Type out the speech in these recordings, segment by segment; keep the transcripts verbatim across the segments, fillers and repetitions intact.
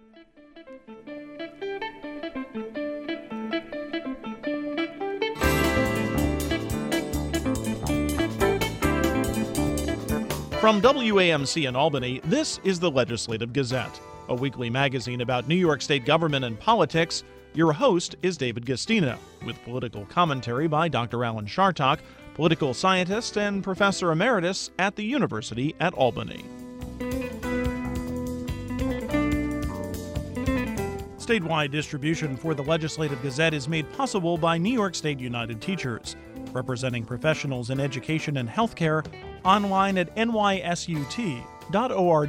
From W A M C in Albany, this is the Legislative Gazette, a weekly magazine about New York State government and politics. Your host is David Gastino, with political commentary by Doctor Alan Chartock, political scientist and professor emeritus at the University at Albany. Statewide distribution for the Legislative Gazette is made possible by New York State United Teachers, representing professionals in education and healthcare, online at N Y S U T dot org.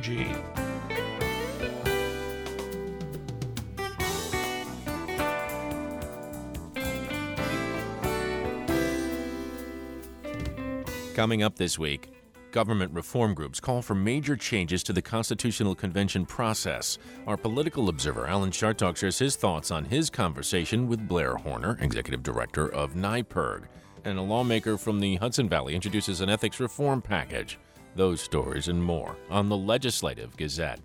Coming up this week, government reform groups call for major changes to the Constitutional Convention process. Our political observer, Alan Chartock, shares his thoughts on his conversation with Blair Horner, executive director of NYPIRG. And a lawmaker from the Hudson Valley introduces an ethics reform package. Those stories and more on the Legislative Gazette.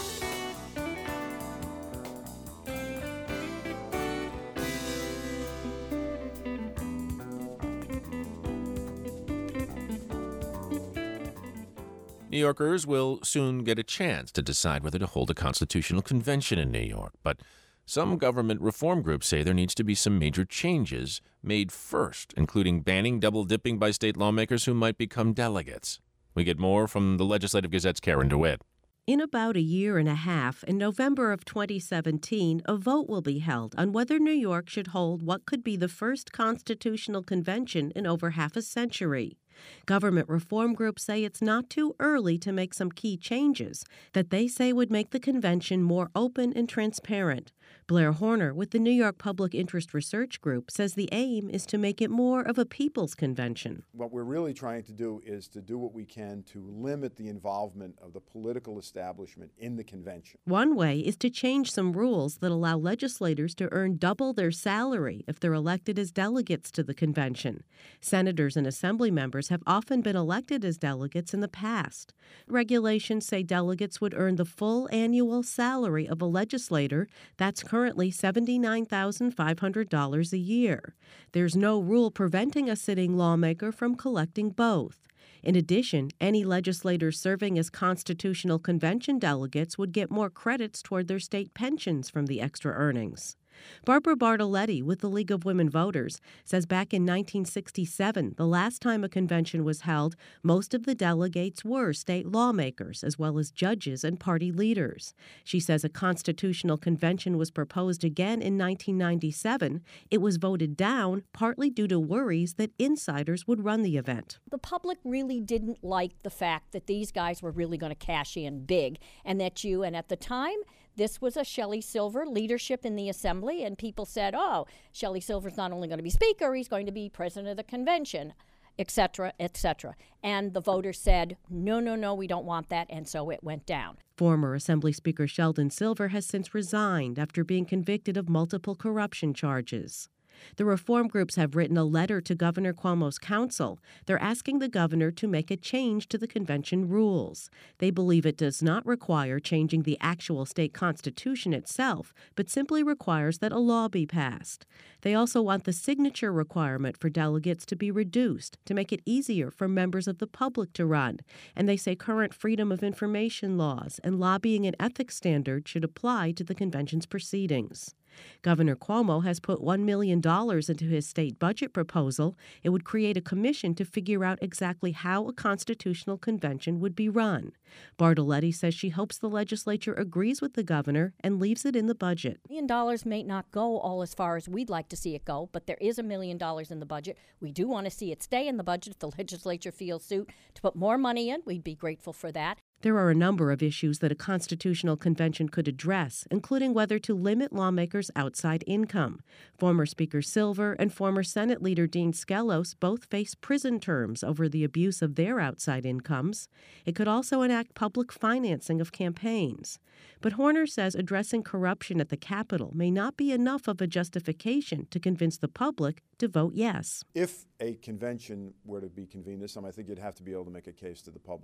New Yorkers will soon get a chance to decide whether to hold a constitutional convention in New York, but some government reform groups say there needs to be some major changes made first, including banning double-dipping by state lawmakers who might become delegates. We get more from the Legislative Gazette's Karen DeWitt. In about a year and a half, in November of twenty seventeen, a vote will be held on whether New York should hold what could be the first constitutional convention in over half a century. Government reform groups say it's not too early to make some key changes that they say would make the convention more open and transparent. Blair Horner with the New York Public Interest Research Group says the aim is to make it more of a people's convention. What we're really trying to do is to do what we can to limit the involvement of the political establishment in the convention. One way is to change some rules that allow legislators to earn double their salary if they're elected as delegates to the convention. Senators and assembly members have often been elected as delegates in the past. Regulations say delegates would earn the full annual salary of a legislator. That's currently seventy-nine thousand five hundred dollars a year. There's no rule preventing a sitting lawmaker from collecting both. In addition, any legislators serving as Constitutional Convention delegates would get more credits toward their state pensions from the extra earnings. Barbara Bartoletti with the League of Women Voters says back in nineteen sixty-seven, the last time a convention was held, most of the delegates were state lawmakers as well as judges and party leaders. She says a constitutional convention was proposed again in nineteen ninety-seven. It was voted down partly due to worries that insiders would run the event. The public really didn't like the fact that these guys were really going to cash in big, and that you, and at the time, this was a Shelley Silver leadership in the assembly, and people said, oh, Shelley Silver's not only going to be speaker, he's going to be president of the convention, et cetera, et cetera. And the voters said, no, no, no, we don't want that, and so it went down. Former Assembly Speaker Sheldon Silver has since resigned after being convicted of multiple corruption charges. The reform groups have written a letter to Governor Cuomo's council. They're asking the governor to make a change to the convention rules. They believe it does not require changing the actual state constitution itself, but simply requires that a law be passed. They also want the signature requirement for delegates to be reduced to make it easier for members of the public to run. And they say current freedom of information laws and lobbying and ethics standards should apply to the convention's proceedings. Governor Cuomo has put one million dollars into his state budget proposal. It would create a commission to figure out exactly how a constitutional convention would be run. Bartoletti says she hopes the legislature agrees with the governor and leaves it in the budget. A million dollars may not go all as far as we'd like to see it go, but there is a million dollars in the budget. We do want to see it stay in the budget. If the legislature feels suit to put more money in, we'd be grateful for that. There are a number of issues that a constitutional convention could address, including whether to limit lawmakers' outside income. Former Speaker Silver and former Senate Leader Dean Skelos both face prison terms over the abuse of their outside incomes. It could also enact public financing of campaigns. But Horner says addressing corruption at the Capitol may not be enough of a justification to convince the public to vote yes. If a convention were to be convened this time, I think you'd have to be able to make a case to the public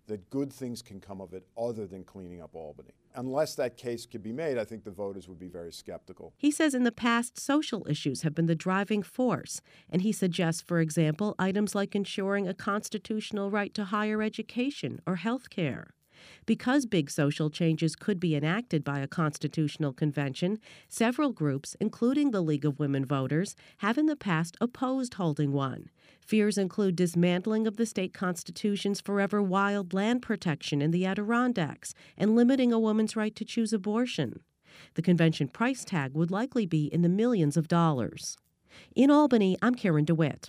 that good things can come of it other than cleaning up Albany. Unless that case could be made, I think the voters would be very skeptical. He says in the past, social issues have been the driving force, and he suggests, for example, items like ensuring a constitutional right to higher education or health care. Because big social changes could be enacted by a constitutional convention, several groups, including the League of Women Voters, have in the past opposed holding one. Fears include dismantling of the state constitution's forever wild land protection in the Adirondacks and limiting a woman's right to choose abortion. The convention price tag would likely be in the millions of dollars. In Albany, I'm Karen DeWitt.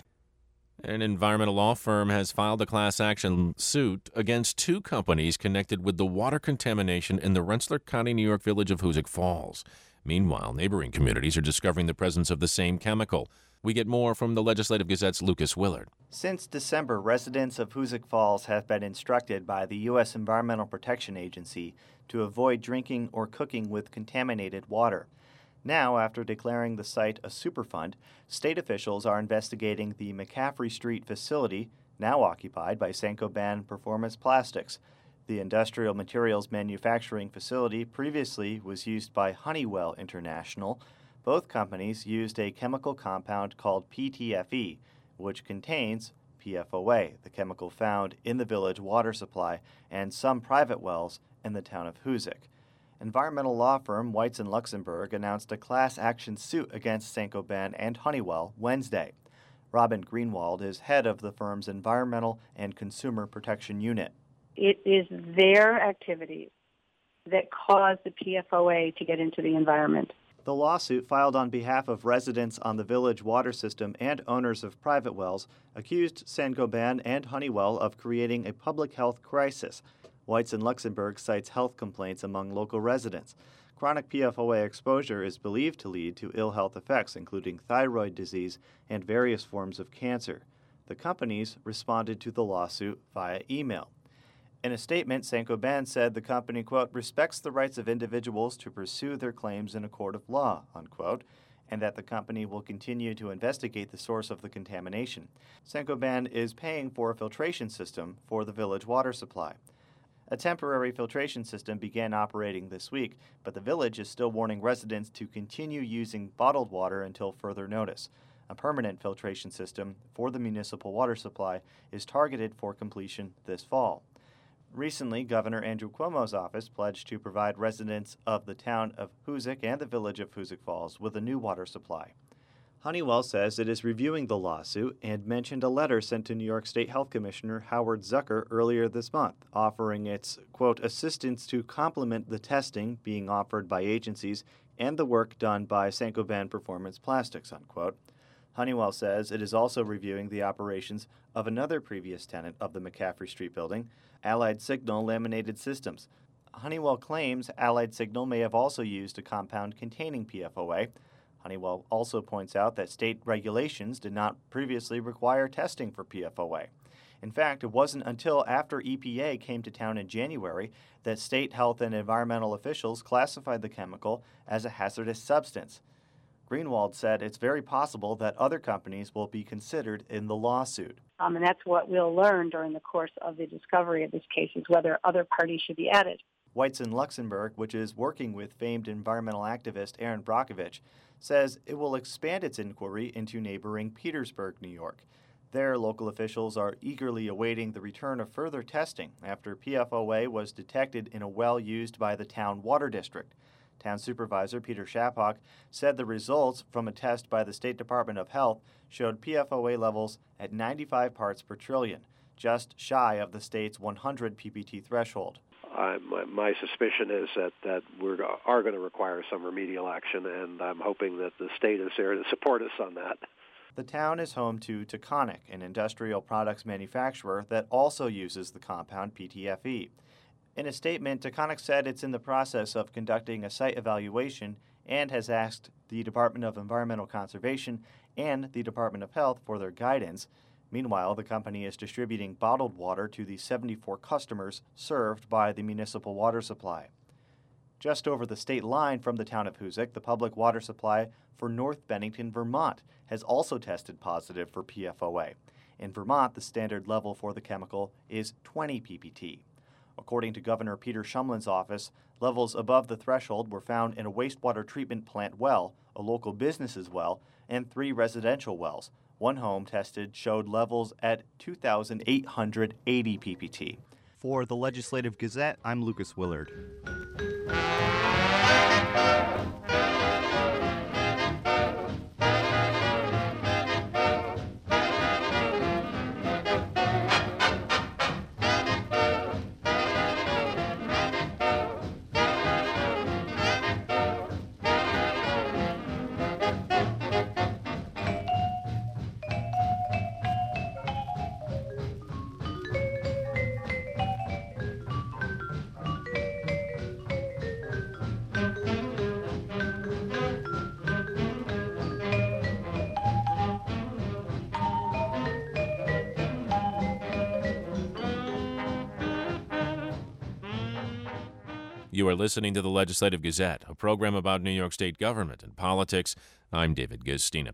An environmental law firm has filed a class action suit against two companies connected with the water contamination in the Rensselaer County, New York village of Hoosick Falls. Meanwhile, neighboring communities are discovering the presence of the same chemical. We get more from the Legislative Gazette's Lucas Willard. Since December, residents of Hoosick Falls have been instructed by the U S Environmental Protection Agency to avoid drinking or cooking with contaminated water. Now, after declaring the site a Superfund, state officials are investigating the McCaffrey Street facility, now occupied by Saint-Gobain Performance Plastics. The industrial materials manufacturing facility previously was used by Honeywell International. Both companies used a chemical compound called P T F E, which contains P F O A, the chemical found in the village water supply and some private wells in the town of Hoosick. Environmental law firm Weitz and Luxembourg announced a class action suit against Saint-Gobain and Honeywell Wednesday. Robin Greenwald is head of the firm's Environmental and Consumer Protection Unit. It is their activities that cause the P F O A to get into the environment. The lawsuit, filed on behalf of residents on the village water system and owners of private wells, accused Saint-Gobain and Honeywell of creating a public health crisis. Weitz and Luxembourg cites health complaints among local residents. Chronic P F O A exposure is believed to lead to ill health effects, including thyroid disease and various forms of cancer. The companies responded to the lawsuit via email. In a statement, Saint-Gobain said the company, quote, respects the rights of individuals to pursue their claims in a court of law, unquote, and that the company will continue to investigate the source of the contamination. Saint-Gobain is paying for a filtration system for the village water supply. A temporary filtration system began operating this week, but the village is still warning residents to continue using bottled water until further notice. A permanent filtration system for the municipal water supply is targeted for completion this fall. Recently, Governor Andrew Cuomo's office pledged to provide residents of the town of Hoosick and the village of Hoosick Falls with a new water supply. Honeywell says it is reviewing the lawsuit and mentioned a letter sent to New York State Health Commissioner Howard Zucker earlier this month, offering its, quote, assistance to complement the testing being offered by agencies and the work done by Saint-Gobain Performance Plastics, unquote. Honeywell says it is also reviewing the operations of another previous tenant of the McCaffrey Street building, Allied Signal Laminated Systems. Honeywell claims Allied Signal may have also used a compound containing P F O A. Honeywell also points out that state regulations did not previously require testing for P F O A. In fact, it wasn't until after E P A came to town in January that state health and environmental officials classified the chemical as a hazardous substance. Greenwald said it's very possible that other companies will be considered in the lawsuit. Um, and that's what we'll learn during the course of the discovery of this case, is whether other parties should be added. Weitz and Luxembourg, which is working with famed environmental activist Aaron Brockovich, says it will expand its inquiry into neighboring Petersburg, New York. There, local officials are eagerly awaiting the return of further testing after P F O A was detected in a well used by the town water district. Town Supervisor Peter Shapock said the results from a test by the State Department of Health showed P F O A levels at ninety-five parts per trillion, just shy of the state's one hundred p p t threshold. Uh, my, my suspicion is that, that we are going to require some remedial action, and I'm hoping that the state is there to support us on that. The town is home to Taconic, an industrial products manufacturer that also uses the compound P T F E. In a statement, Taconic said it's in the process of conducting a site evaluation and has asked the Department of Environmental Conservation and the Department of Health for their guidance. Meanwhile, the company is distributing bottled water to the seventy-four customers served by the municipal water supply. Just over the state line from the town of Hoosick, the public water supply for North Bennington, Vermont, has also tested positive for P F O A. In Vermont, the standard level for the chemical is twenty p p t. According to Governor Peter Shumlin's office, levels above the threshold were found in a wastewater treatment plant well, a local business's well, and three residential wells. One home tested showed levels at two thousand eight hundred eighty p p t. For the Legislative Gazette, I'm Lucas Willard. You are listening to the Legislative Gazette, a program about New York State government and politics. I'm David Gastina.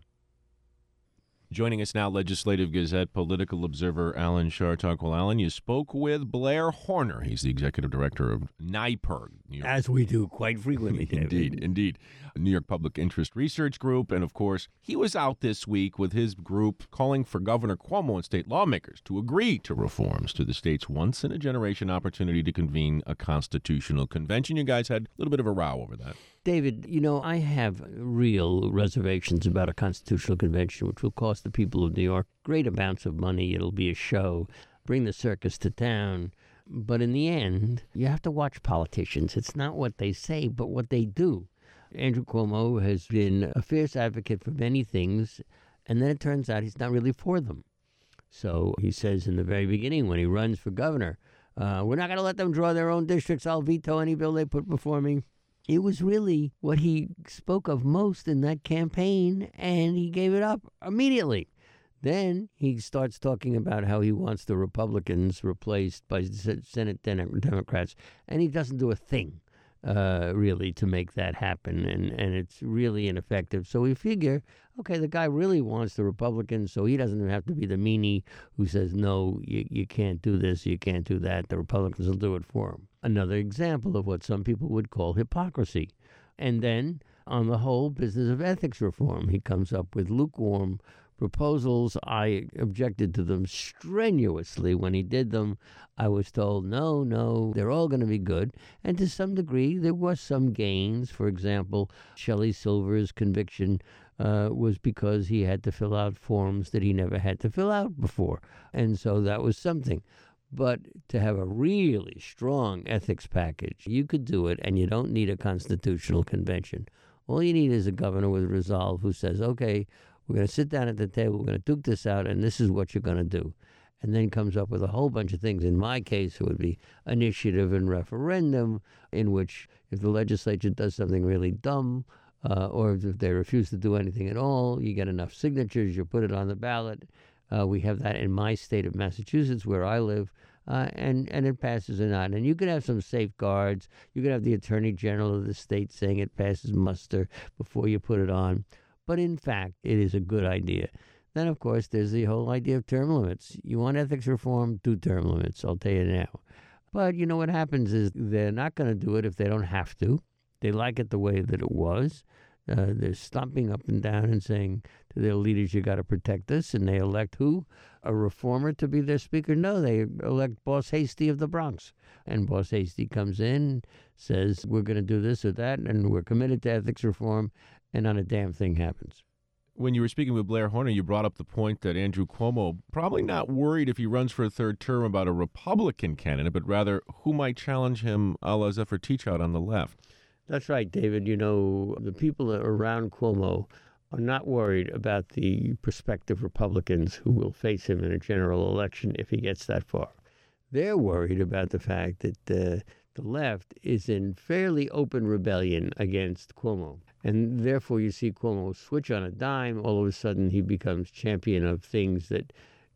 Joining us now, Legislative Gazette political observer Alan Chartock. Well, Alan, you spoke with Blair Horner. He's the executive director of NYPIRG. New York. As we do quite frequently, David. Indeed, indeed. New York Public Interest Research Group. And, of course, he was out this week with his group calling for Governor Cuomo and state lawmakers to agree to reforms to the state's once-in-a-generation opportunity to convene a constitutional convention. You guys had a little bit of a row over that. David, you know, I have real reservations about a constitutional convention, which will cost the people of New York great amounts of money. It'll be a show, bring the circus to town. But in the end, you have to watch politicians. It's not what they say, but what they do. Andrew Cuomo has been a fierce advocate for many things, and then it turns out he's not really for them. So he says in the very beginning when he runs for governor, uh, we're not going to let them draw their own districts. I'll veto any bill they put before me. It was really what he spoke of most in that campaign, and he gave it up immediately. Then he starts talking about how he wants the Republicans replaced by Senate Democrats, and he doesn't do a thing, uh, really, to make that happen, and, and it's really ineffective. So we figure, okay, the guy really wants the Republicans, so he doesn't have to be the meanie who says, no, you, you can't do this, you can't do that. The Republicans will do it for him. Another example of what some people would call hypocrisy. And then, on the whole business of ethics reform, he comes up with lukewarm proposals. I objected to them strenuously when he did them. I was told, no, no, they're all going to be good. And to some degree, there was some gains. For example, Shelley Silver's conviction uh, was because he had to fill out forms that he never had to fill out before. And so that was something. But to have a really strong ethics package, you could do it, and you don't need a constitutional convention. All you need is a governor with resolve who says, okay, we're going to sit down at the table, we're going to duke this out, and this is what you're going to do. And then comes up with a whole bunch of things. In my case, it would be initiative and referendum, in which if the legislature does something really dumb, uh, or if they refuse to do anything at all, you get enough signatures, you put it on the ballot. Uh, we have that in my state of Massachusetts, where I live, uh, and, and it passes or not. And you could have some safeguards. You could have the Attorney General of the state saying it passes muster before you put it on. But in fact, it is a good idea. Then, of course, there's the whole idea of term limits. You want ethics reform, do term limits, I'll tell you now. But you know what happens is they're not going to do it if they don't have to. They like it the way that it was. Uh, they're stomping up and down and saying to their leaders, you got to protect us. And they elect who? A reformer to be their speaker? No, they elect Boss Hasty of the Bronx. And Boss Hasty comes in, says, we're going to do this or that, and we're committed to ethics reform, and not a damn thing happens. When you were speaking with Blair Horner, you brought up the point that Andrew Cuomo probably not worried if he runs for a third term about a Republican candidate, but rather who might challenge him a la Zephyr Teachout on the left. That's right, David. You know, the people around Cuomo are not worried about the prospective Republicans who will face him in a general election if he gets that far. They're worried about the fact that uh, the left is in fairly open rebellion against Cuomo. And therefore, you see Cuomo switch on a dime. All of a sudden, he becomes champion of things that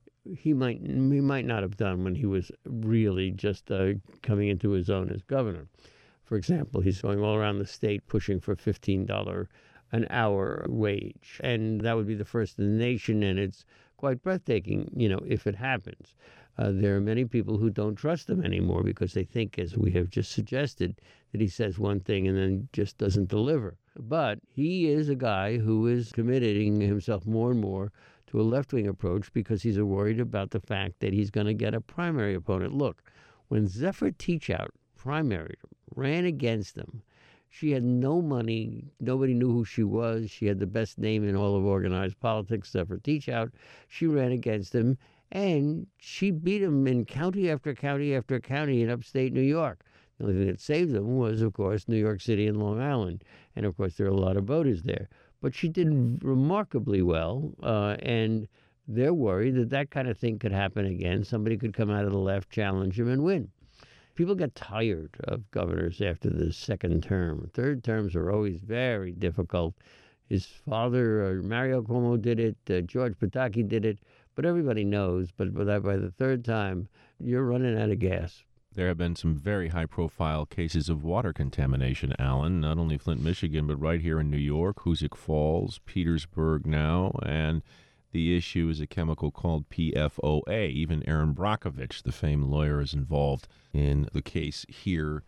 he might he might not have done when he was really just uh, coming into his own as governor. For example, he's going all around the state pushing for fifteen dollars an hour wage. And that would be the first in the nation, and it's quite breathtaking, you know, if it happens. Uh, there are many people who don't trust him anymore because they think, as we have just suggested, that he says one thing and then just doesn't deliver. But he is a guy who is committing himself more and more to a left-wing approach because he's worried about the fact that he's going to get a primary opponent. Look, when Zephyr Teachout primaried him, ran against him, she had no money. Nobody knew who she was. She had the best name in all of organized politics, Zephyr Teachout. She ran against him, and she beat him in county after county after county in upstate New York. The only thing that saved them was, of course, New York City and Long Island. And, of course, there are a lot of voters there. But she did remarkably well, uh, and they're worried that that kind of thing could happen again. Somebody could come out of the left, challenge him, and win. People get tired of governors after the second term. Third terms are always very difficult. His father, uh, Mario Cuomo, did it. Uh, George Pataki did it. But everybody knows, but by, that, by the third time, you're running out of gas. There have been some very high-profile cases of water contamination, Alan, not only Flint, Michigan, but right here in New York, Hoosick Falls, Petersburg now, and the issue is a chemical called P F O A. Even Aaron Brockovich, the famed lawyer, is involved in the case here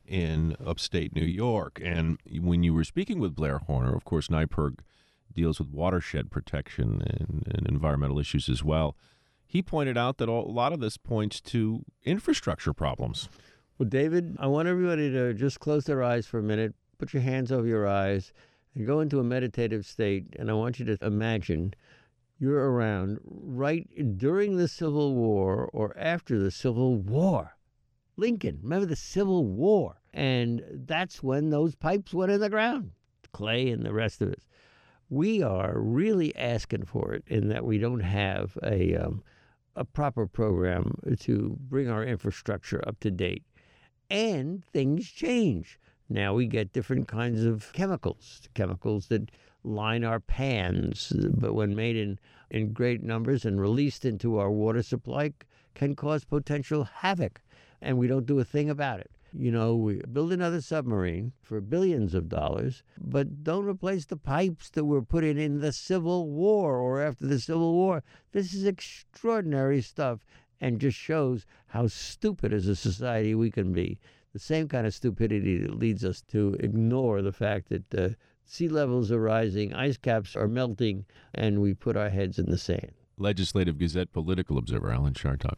in upstate New York. And when you were speaking with Blair Horner, of course, NYPIRG deals with watershed protection and, and environmental issues as well. He pointed out that a lot of this points to infrastructure problems. Well, David, I want everybody to just close their eyes for a minute, put your hands over your eyes, and go into a meditative state. And I want you to imagine you're around right during the Civil War or after the Civil War. Lincoln, remember the Civil War? And that's when those pipes went in the ground, Clay and the rest of it. We are really asking for it in that we don't have a um, a proper program to bring our infrastructure up to date. And things change. Now we get different kinds of chemicals, chemicals that line our pans, but when made in, in great numbers and released into our water supply can cause potential havoc. And we don't do a thing about it. You know, we build another submarine for billions of dollars, but don't replace the pipes that were put in in the Civil War or after the Civil War. This is extraordinary stuff and just shows how stupid as a society we can be. The same kind of stupidity that leads us to ignore the fact that uh, sea levels are rising, ice caps are melting, and we put our heads in the sand. Legislative Gazette political observer Alan Chartock.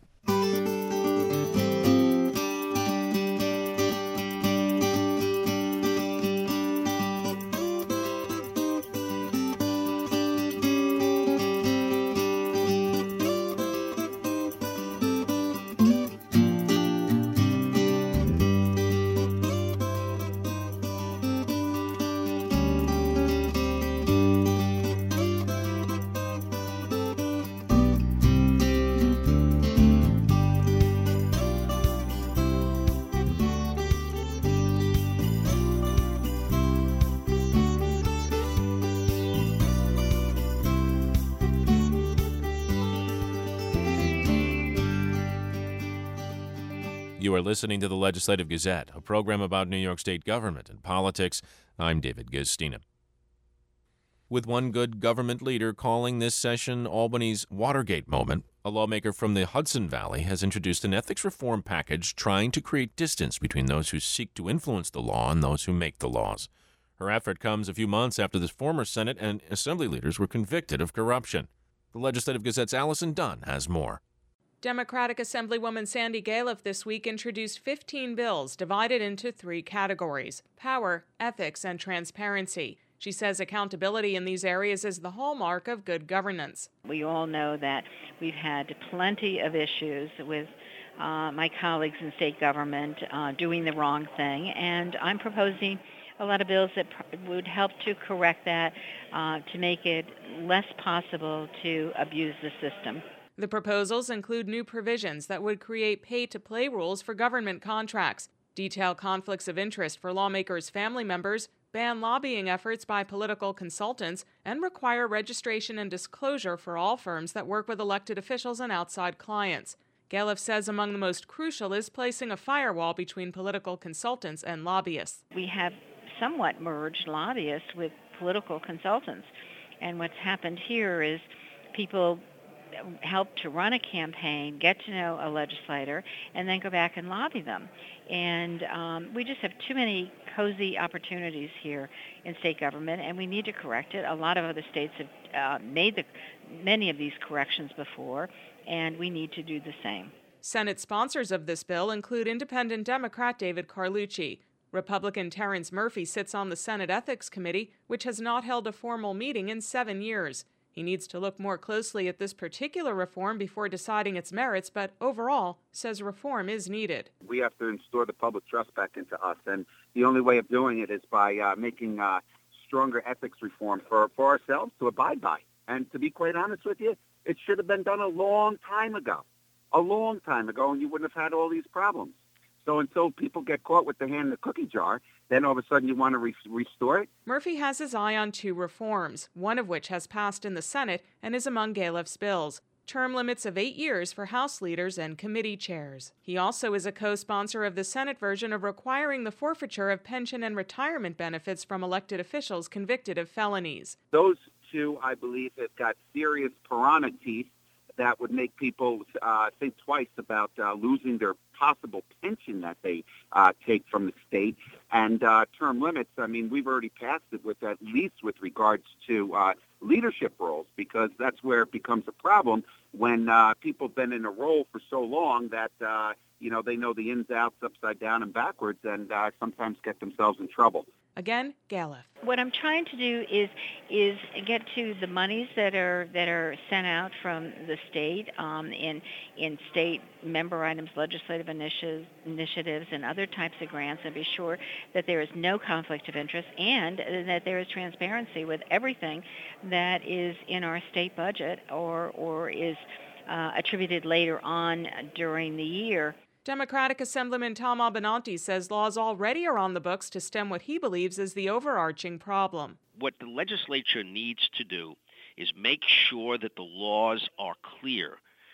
You are listening to the Legislative Gazette, a program about New York State government and politics. I'm David Guistina. With one good government leader calling this session Albany's Watergate moment, a lawmaker from the Hudson Valley has introduced an ethics reform package trying to create distance between those who seek to influence the law and those who make the laws. Her effort comes a few months after the former Senate and Assembly leaders were convicted of corruption. The Legislative Gazette's Allison Dunn has more. Democratic Assemblywoman Sandy Galiff this week introduced fifteen bills divided into three categories: power, ethics, and transparency. She says accountability in these areas is the hallmark of good governance. We all know that we've had plenty of issues with uh, my colleagues in state government uh, doing the wrong thing, and I'm proposing a lot of bills that pr- would help to correct that, uh, to make it less possible to abuse the system. The proposals include new provisions that would create pay-to-play rules for government contracts, detail conflicts of interest for lawmakers' family members, ban lobbying efforts by political consultants, and require registration and disclosure for all firms that work with elected officials and outside clients. Galiff says among the most crucial is placing a firewall between political consultants and lobbyists. We have somewhat merged lobbyists with political consultants, and what's happened here is people help to run a campaign, get to know a legislator, and then go back and lobby them. And um, we just have too many cozy opportunities here in state government, and we need to correct it. A lot of other states have uh, made the, many of these corrections before, and we need to do the same. Senate sponsors of this bill include independent Democrat David Carlucci. Republican Terrence Murphy sits on the Senate Ethics Committee, which has not held a formal meeting in seven years. He needs to look more closely at this particular reform before deciding its merits, but overall says reform is needed. We have to restore the public trust back into us, and the only way of doing it is by uh, making uh, stronger ethics reform for, for ourselves to abide by. And to be quite honest with you, it should have been done a long time ago, a long time ago, and you wouldn't have had all these problems. So until people get caught with their hand in the cookie jar, then all of a sudden you want to re- restore it? Murphy has his eye on two reforms, one of which has passed in the Senate and is among Galeff's bills: term limits of eight years for House leaders and committee chairs. He also is a co-sponsor of the Senate version of requiring the forfeiture of pension and retirement benefits from elected officials convicted of felonies. Those two, I believe, have got serious piranha teeth that would make people uh, think twice about uh, losing their possible pension that they uh, take from the state. And uh, term limits, I mean, we've already passed it with at least with regards to uh, leadership roles, because that's where it becomes a problem when uh, people have been in a role for so long that, uh, you know, they know the ins, outs, upside down, and backwards, and uh, sometimes get themselves in trouble. Again, Galeff. What I'm trying to do is is get to the monies that are that are sent out from the state um, in in state member items, legislative initiatives, initiatives, and other types of grants, and be sure that there is no conflict of interest and that there is transparency with everything that is in our state budget or or is uh, attributed later on during the year. Democratic Assemblyman Tom Abbinanti says laws already are on the books to stem what he believes is the overarching problem. What the legislature needs to do is make sure that the laws are clear,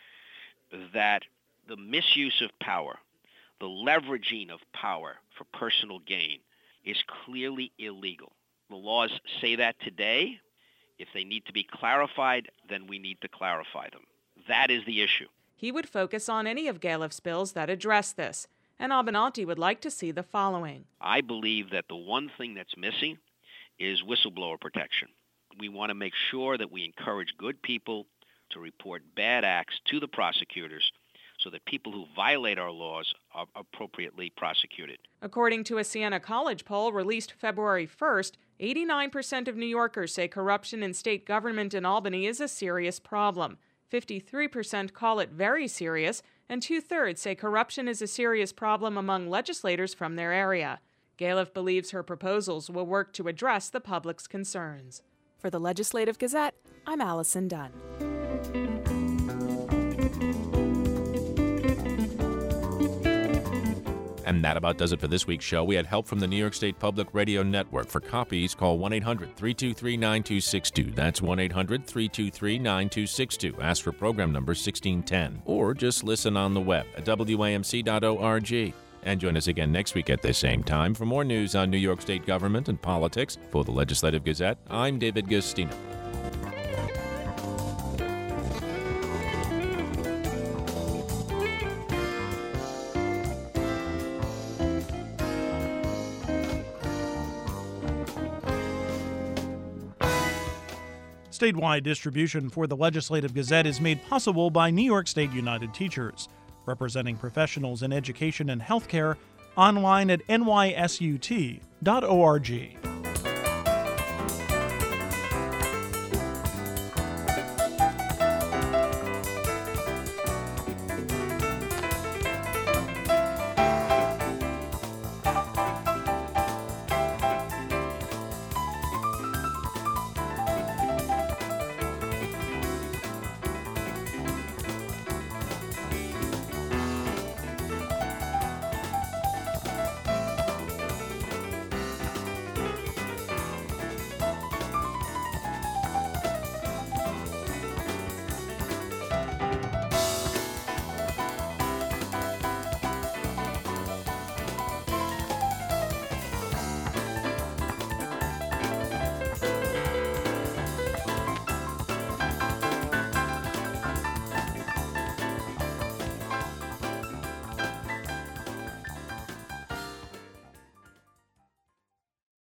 that the misuse of power, the leveraging of power for personal gain is clearly illegal. The laws say that today. If they need to be clarified, then we need to clarify them. That is the issue. He would focus on any of Galeff's bills that address this, and Abbinanti would like to see the following. I believe that the one thing that's missing is whistleblower protection. We want to make sure that we encourage good people to report bad acts to the prosecutors so that people who violate our laws are appropriately prosecuted. According to a Siena College poll released February first, eighty-nine percent of New Yorkers say corruption in state government in Albany is a serious problem. fifty-three percent call it very serious, and two-thirds say corruption is a serious problem among legislators from their area. Galeff believes her proposals will work to address the public's concerns. For the Legislative Gazette, I'm Allison Dunn. And that about does it for this week's show. We had help from the New York State Public Radio Network. For copies, call one eight hundred, three two three, nine two six two. That's one eight hundred, three two three, nine two six two. Ask for program number sixteen ten. Or just listen on the web at W A M C dot org. And join us again next week at the same time for more news on New York State government and politics. For the Legislative Gazette, I'm David Gustino. Statewide distribution for the Legislative Gazette is made possible by New York State United Teachers, representing professionals in education and healthcare, online at N Y S U T dot org.